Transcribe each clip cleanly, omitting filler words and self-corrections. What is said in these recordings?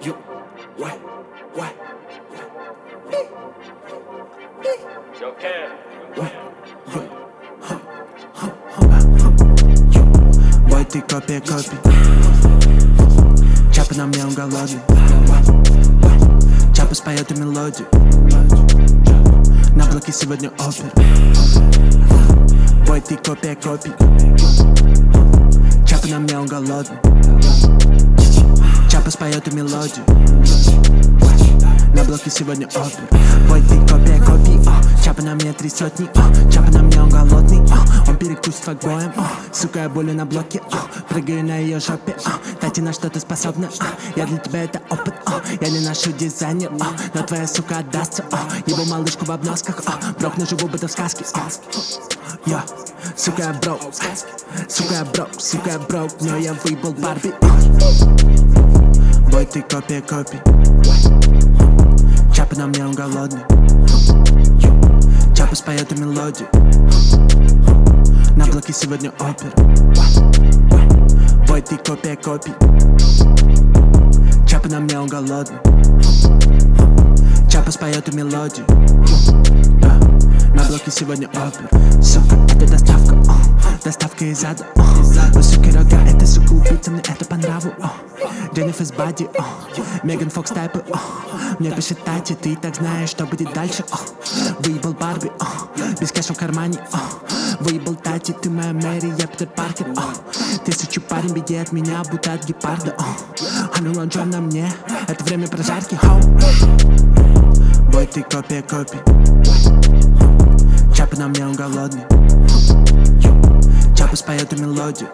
You, what? Yo, Cam. Boy, ты копия. Чапа на мне, он голодный. Чапа споет и мелодию. На блоке сегодня опера. Бой, ты копия. Чапа на мне, он голодный. Чапа споет и мелодию. На блоке сегодня опера. Бой, ты копия. Чапа на мне 3 сотни. Чапа на мне, он голодный. Он перекусит факбоем. Сука, я болю на блоке. Прыгаю на ее жопе. Тати на что ты способна. Я для тебя это опыт. Я не ношу дизайнер, но твоя сука отдастся. Ебу малышку в обносках. Брок на живу, будто в сказке. Я, сука, я брок. Сука, я брок. Но я выебал Барби. Бой, ты копия. Чапа на мне, он голодный. Чапа споет и мелодию. На блоке сегодня опера. Бой, ты копия. Чапа на мне, он голодный. Чапа споет и мелодию. На блоке сегодня опера. Сука, это доставка. Доставка из ада. У суки рога, это сука убийца, мне это по нраву. Дженнифер's body, Меган Фокс тайпы. Мне пишет Тати, ты и так знаешь, что будет дальше. Выебал Барби, без кэша в кармане. Выебал Тати, ты моя Мэри, я Питер Паркер. Ты сучий парень, беги от меня, будто от гепарда. Honey Run Drum на мне, это время прожарки. Бой, ты копия. Чапа на мне, он голодный. Чапа споет и мелодию.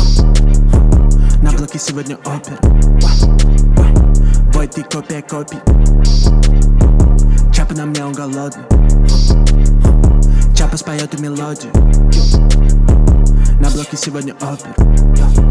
На блоке сегодня опера. Бой, ты копия. Чапа на мне, он голодный. Чапа споет и мелодию. На блоке сегодня опера.